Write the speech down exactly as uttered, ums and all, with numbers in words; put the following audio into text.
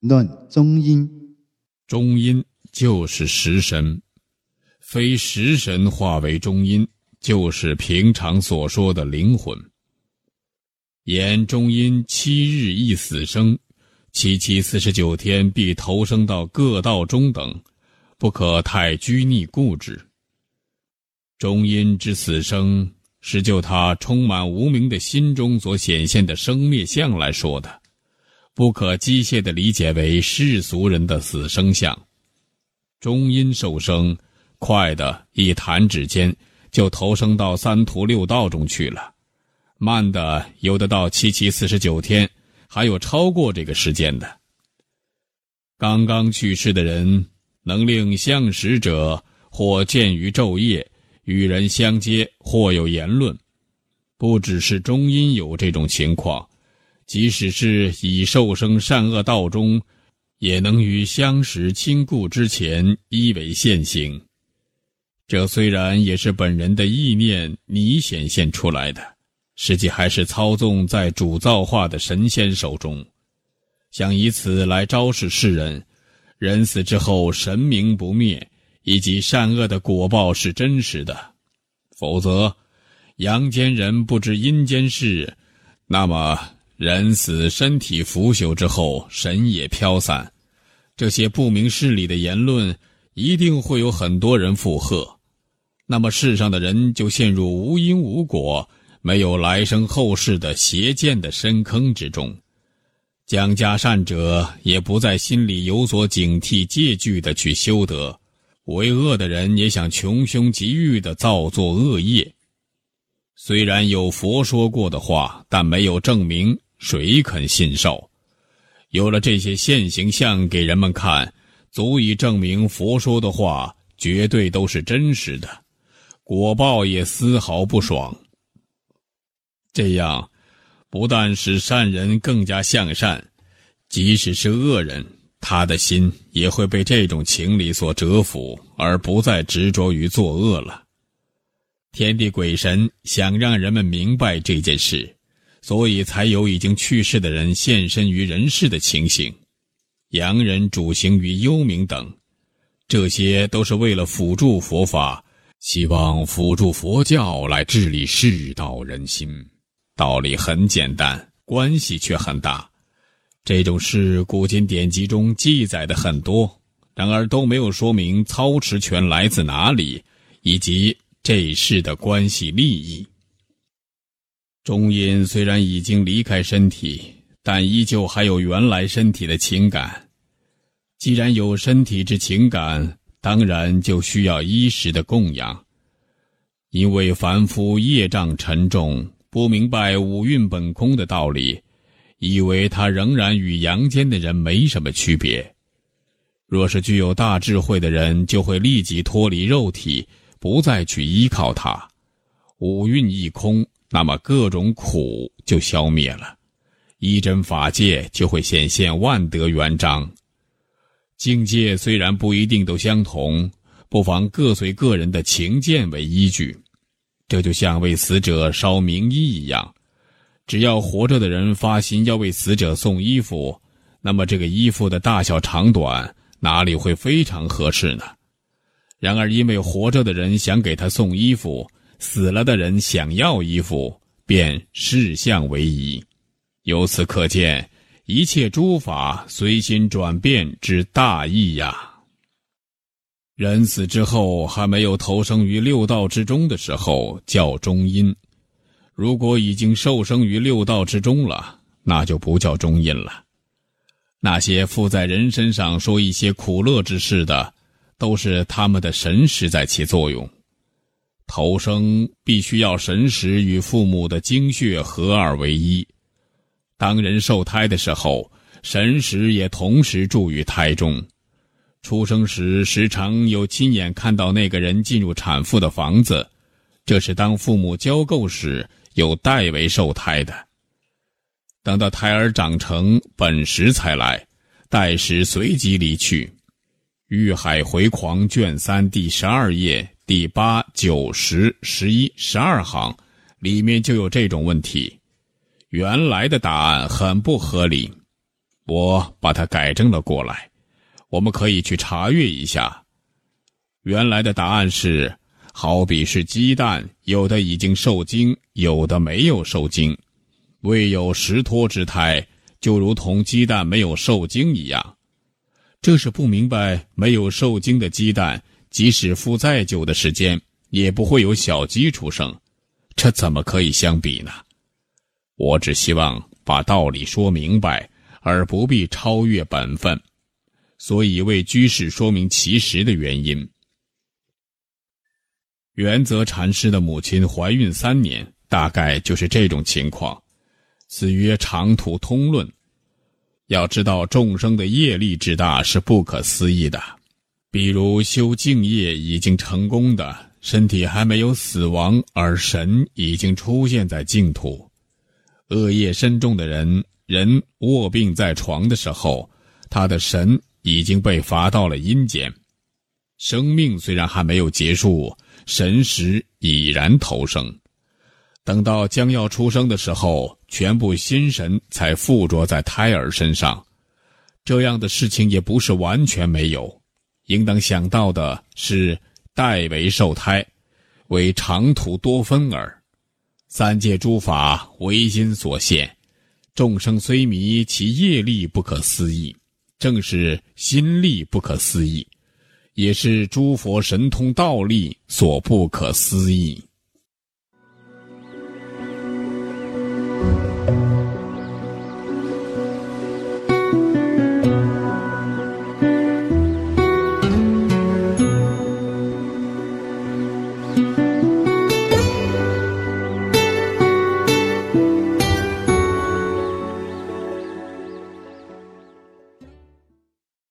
论中阴。 中阴就是食神，非食神化为中阴，就是平常所说的灵魂。言中阴七日一死生，七七四十九天必投生到各道中等，不可太拘泥固执。中阴之死生，是就他充满无明的心中所显现的生灭相来说的，不可机械地理解为世俗人的死生相。中阴受生，快的一弹指间就投生到三途六道中去了，慢的有得到七七四十九天，还有超过这个时间的。刚刚去世的人，能令相识者或见于昼夜，与人相接，或有言论。不只是中阴有这种情况，即使是已受生善恶道中，也能于相识亲故之前依为现行。这虽然也是本人的意念拟显现出来的，实际还是操纵在主造化的神仙手中，想以此来昭示世人，人死之后神明不灭，以及善恶的果报是真实的。否则阳间人不知阴间事，那么人死身体腐朽之后神也飘散，这些不明事理的言论一定会有很多人附和，那么世上的人就陷入无因无果，没有来生后世的邪见的深坑之中。将加善者也不在心里有所警惕戒惧的去修德，为恶的人也想穷凶极欲的造作恶业。虽然有佛说过的话，但没有证明，谁肯信受？有了这些现行相给人们看，足以证明佛说的话绝对都是真实的，果报也丝毫不爽。这样不但使善人更加向善，即使是恶人，他的心也会被这种情理所折服，而不再执着于作恶了。天地鬼神想让人们明白这件事，所以才有已经去世的人现身于人世的情形，洋人主行于幽冥等，这些都是为了辅助佛法，希望辅助佛教来治理世道人心。道理很简单，关系却很大。这种事古今典籍中记载的很多，然而都没有说明操持权来自哪里，以及这事的关系利益。中阴虽然已经离开身体，但依旧还有原来身体的情感。既然有身体之情感，当然就需要衣食的供养。因为凡夫业障沉重，不明白五蕴本空的道理，以为他仍然与阳间的人没什么区别。若是具有大智慧的人，就会立即脱离肉体，不再去依靠他。五蕴一空，那么各种苦就消灭了，依真法界就会显现万德圆章。境界虽然不一定都相同，不妨各随个人的情见为依据。这就像为死者烧冥衣一样，只要活着的人发心要为死者送衣服，那么这个衣服的大小长短哪里会非常合适呢？然而因为活着的人想给他送衣服，死了的人想要衣服，便事相为宜。由此可见，一切诸法随心转变之大义呀。人死之后还没有投生于六道之中的时候叫中阴，如果已经受生于六道之中了，那就不叫中阴了。那些附在人身上说一些苦乐之事的，都是他们的神识在起作用。投生必须要神识与父母的精血合二为一。当人受胎的时候，神识也同时住于胎中。出生时时常有亲眼看到那个人进入产妇的房子，这是当父母交媾时有代为受胎的。等到胎儿长成，本时才来，代时随即离去。玉海回狂卷三第十二页第八、九、十、十一、十二行里面就有这种问题。原来的答案很不合理。 我把它改正了过来，我们可以去查阅一下。原来的答案是，好比是鸡蛋，有的已经受精，有的没有受精，未有实脱之胎，就如同鸡蛋没有受精一样。这是不明白没有受精的鸡蛋，即使孵再久的时间，也不会有小鸡出生，这怎么可以相比呢？我只希望把道理说明白，而不必超越本分，所以为居士说明其实的原因。元则禅师的母亲怀孕三年，大概就是这种情况，此曰长途通论。要知道众生的业力之大是不可思议的，比如修净业已经成功的，身体还没有死亡，而神已经出现在净土。恶业深重的人，人卧病在床的时候，他的神已经被罚到了阴间。生命虽然还没有结束，神识已然投生。等到将要出生的时候，全部心神才附着在胎儿身上。这样的事情也不是完全没有，应当想到的是代为受胎，为长途多分耳。三界诸法唯心所现，众生虽迷，其业力不可思议，正是心力不可思议，也是诸佛神通道力所不可思议。